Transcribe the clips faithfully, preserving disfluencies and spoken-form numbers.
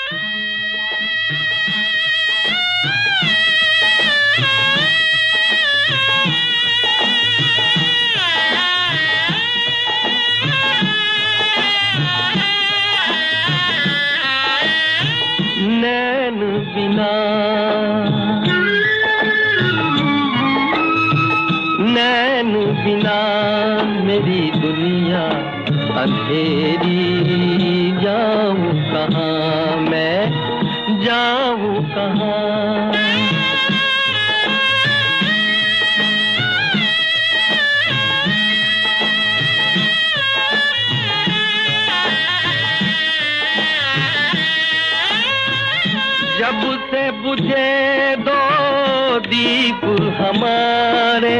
नैन बिना नैन बिना मेरी दुनिया अंधेरी, जाऊं कहाँ मैं, जाऊं कहाँ। जब से बुझे दो दीप हमारे,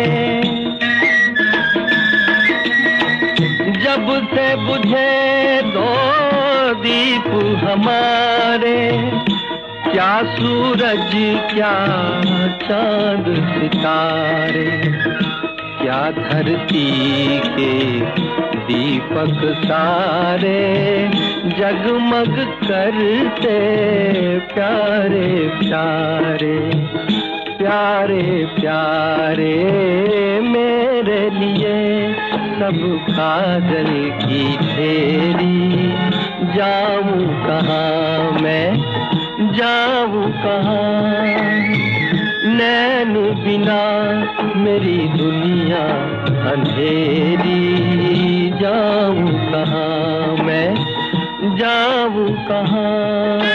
जब से बुझे दो दीप हमारे, क्या सूरज क्या चांद सितारे, क्या धरती के दीपक सारे जगमग करते प्यारे प्यारे प्यारे प्यारे मेरे लिए सब काजल की ढेरी। जाऊं कहाँ मैं, जाऊं कहाँ। नैन बिना मेरी दुनिया अंधेरी, जाऊं कहाँ मैं, जाऊं कहाँ।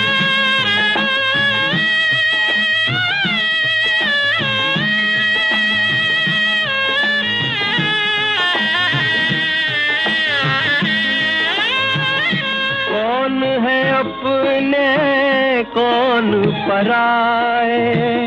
कौन है अपने कौन पराए,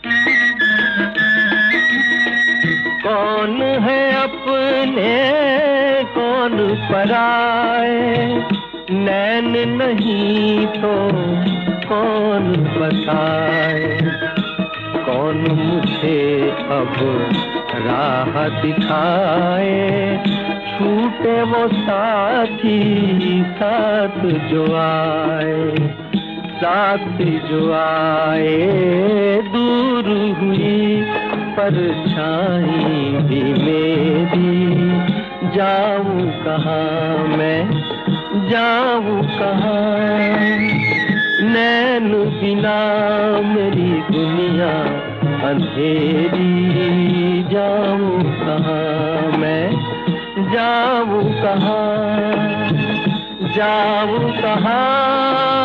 कौन है अपने कौन पराए, नैन नहीं तो कौन बताए। कौन मुझे अब राह दिखाए, छूटे वो साथी साथ जो आए, साथ जो आए। दूर हुई परछाई भी मेरी, जाऊं कहाँ मैं, जाऊं कहाँ। नैन बिना मेरी दुनिया अंधेरी, जाऊं कहाँ मैं, जाऊं कहाँ, जाऊं कहाँ।